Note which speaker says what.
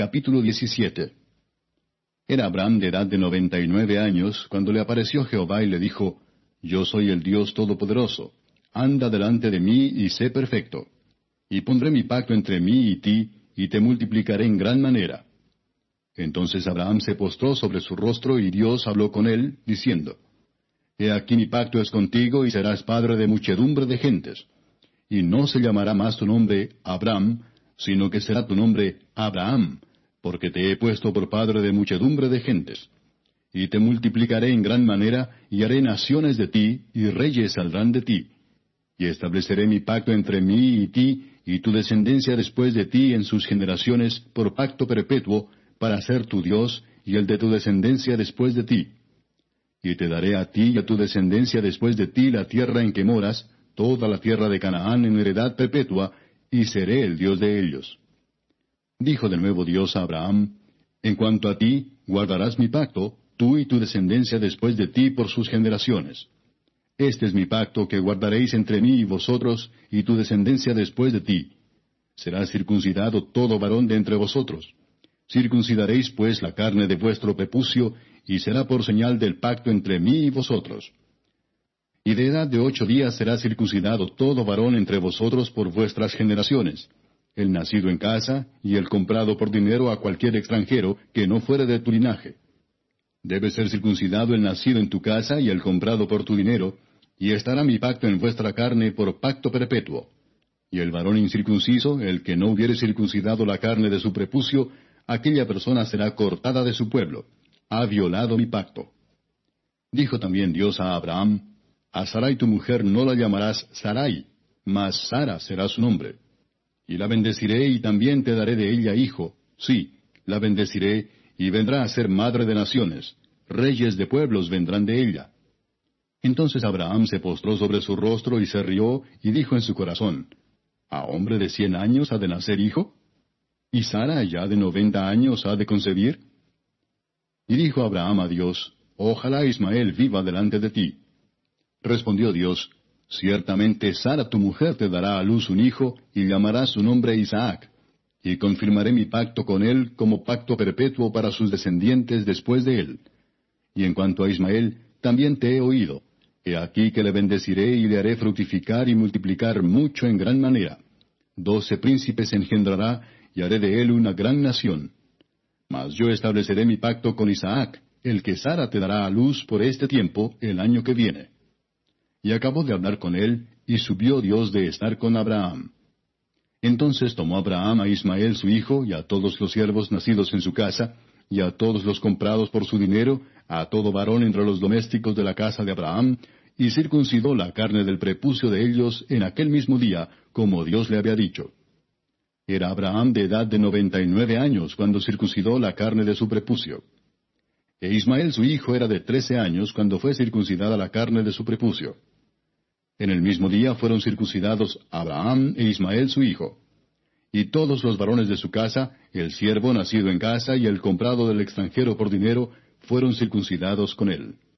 Speaker 1: Capítulo 17. Era Abraham de edad de 99 años, cuando le apareció Jehová y le dijo, Yo soy el Dios Todopoderoso. Anda delante de mí y sé perfecto. Y pondré mi pacto entre mí y ti, y te multiplicaré en gran manera. Entonces Abraham se postró sobre su rostro, y Dios habló con él, diciendo, He aquí mi pacto es contigo, y serás padre de muchedumbre de gentes. Y no se llamará más tu nombre Abram, sino que será tu nombre Abraham, porque te he puesto por padre de muchedumbre de gentes. Y te multiplicaré en gran manera, y haré naciones de ti, y reyes saldrán de ti. Y estableceré mi pacto entre mí y ti, y tu descendencia después de ti en sus generaciones, por pacto perpetuo, para ser tu Dios, y el de tu descendencia después de ti. Y te daré a ti y a tu descendencia después de ti la tierra en que moras, toda la tierra de Canaán en heredad perpetua, y seré el Dios de ellos. Dijo de nuevo Dios a Abraham, En cuanto a ti, guardarás mi pacto, tú y tu descendencia después de ti por sus generaciones. Este es mi pacto que guardaréis entre mí y vosotros, y tu descendencia después de ti. Será circuncidado todo varón de entre vosotros. Circuncidaréis pues la carne de vuestro prepucio, y será por señal del pacto entre mí y vosotros. Y de edad de 8 días será circuncidado todo varón entre vosotros por vuestras generaciones, el nacido en casa, y el comprado por dinero a cualquier extranjero que no fuere de tu linaje. Debe ser circuncidado el nacido en tu casa y el comprado por tu dinero, y estará mi pacto en vuestra carne por pacto perpetuo. Y el varón incircunciso, el que no hubiere circuncidado la carne de su prepucio, aquella persona será cortada de su pueblo. Ha violado mi pacto. Dijo también Dios a Abraham, A Sarai tu mujer no la llamarás Sarai, mas Sara será su nombre. Y la bendeciré y también te daré de ella hijo. Sí, la bendeciré y vendrá a ser madre de naciones. Reyes de pueblos vendrán de ella. Entonces Abraham se postró sobre su rostro y se rió y dijo en su corazón, ¿A hombre de 100 años ha de nacer hijo? ¿Y Sara ya de 90 años ha de concebir? Y dijo Abraham a Dios, Ojalá Ismael viva delante de ti. Respondió Dios, Ciertamente Sara tu mujer te dará a luz un hijo, y llamarás su nombre Isaac. Y confirmaré mi pacto con él como pacto perpetuo para sus descendientes después de él. Y en cuanto a Ismael, también te he oído. He aquí que le bendeciré y le haré fructificar y multiplicar mucho en gran manera. 12 príncipes engendrará, y haré de él una gran nación. Mas yo estableceré mi pacto con Isaac, el que Sara te dará a luz por este tiempo, el año que viene. Y acabó de hablar con él, y subió Dios de estar con Abraham. Entonces tomó Abraham a Ismael su hijo, y a todos los siervos nacidos en su casa, y a todos los comprados por su dinero, a todo varón entre los domésticos de la casa de Abraham, y circuncidó la carne del prepucio de ellos en aquel mismo día, como Dios le había dicho. Era Abraham de edad de 99 años cuando circuncidó la carne de su prepucio. E Ismael su hijo era de 13 años cuando fue circuncidada la carne de su prepucio. En el mismo día fueron circuncidados Abraham e Ismael su hijo. Y todos los varones de su casa, el siervo nacido en casa y el comprado del extranjero por dinero, fueron circuncidados con él.